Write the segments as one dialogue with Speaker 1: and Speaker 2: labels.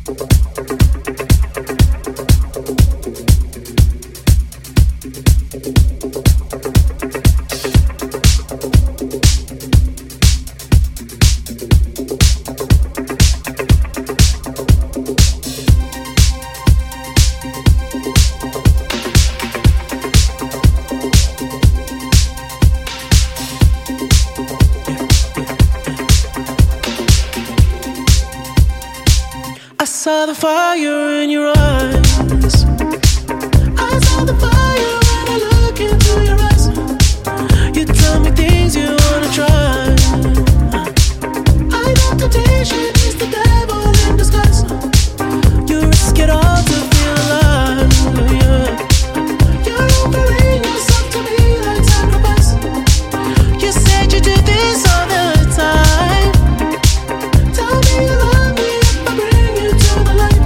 Speaker 1: I saw the fire in your eyes. I saw the fire when I look into your eyes. You tell me things you wanna try. I know temptation is the devil in disguise. You risk it all to feel alive, yeah. You're offering yourself to me like sacrifice. You said you do this all the time. Tell me you love me if I bring you to the light.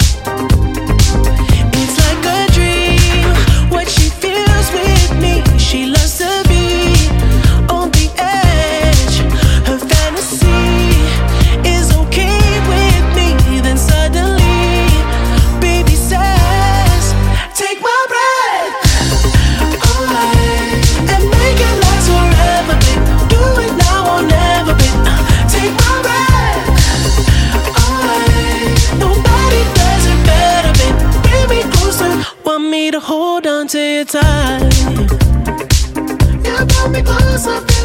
Speaker 1: It's like a dream, what she feels with me. She loves to be on the edge. Her fantasy is okay with me. Then suddenly, baby says, take my breath away and make it last forever, babe. Do it now or never, babe. Take my breath away. Nobody does it better, babe. Bring me closer, want me to hold on to you tight. You brought me closer.